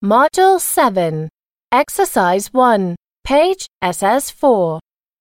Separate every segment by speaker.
Speaker 1: Module 7, Exercise 1, page SS4.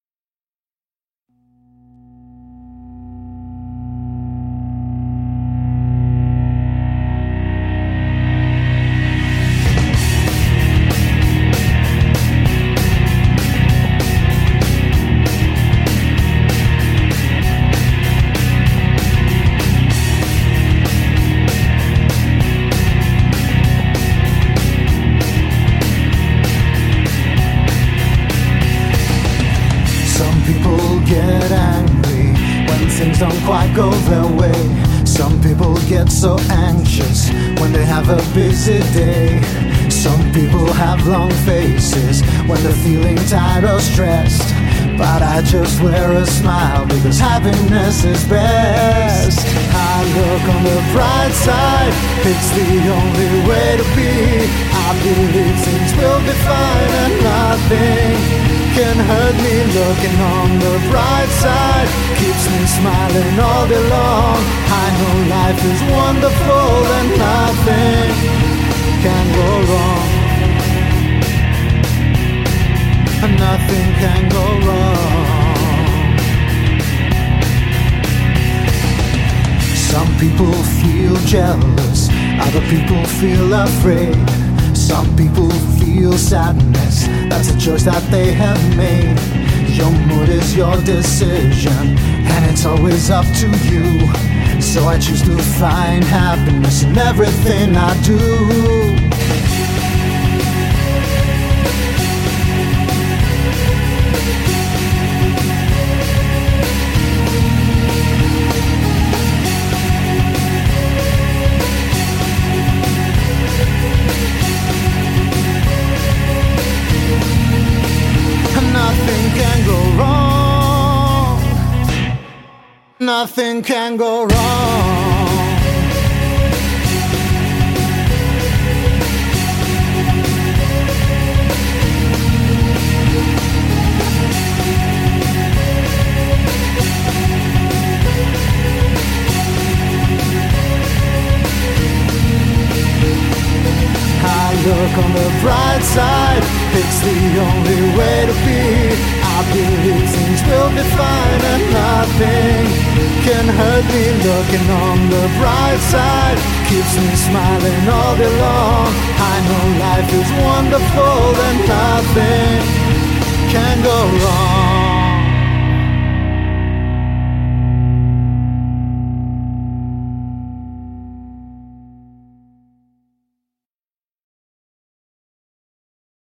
Speaker 2: Some people get angry when things don't quite go their way. Some people get so anxious when they have a busy day. Some people have long faces when they're feeling tired or stressed. But I just wear a smile because happiness is best. I look on the bright side, it's the only way to be. I believe things will be fine and nothing can hurt me. Looking on the bright side keeps me smiling all day long. I know life is wonderful and nothing can go wrong. Nothing can go wrong. Some people feel jealous, other people feel afraid. Some people feel sadness, that's a choice that they have made. Your mood is your decision, and it's always up to you. So I choose to find happiness in everything I do. Nothing can go wrong. Nothing can go wrong. I look on the bright side, it's the only way to be. I believe things will be fine and nothing can hurt me. Looking on the bright side keeps me smiling all day long. I know life is wonderful and nothing can go wrong.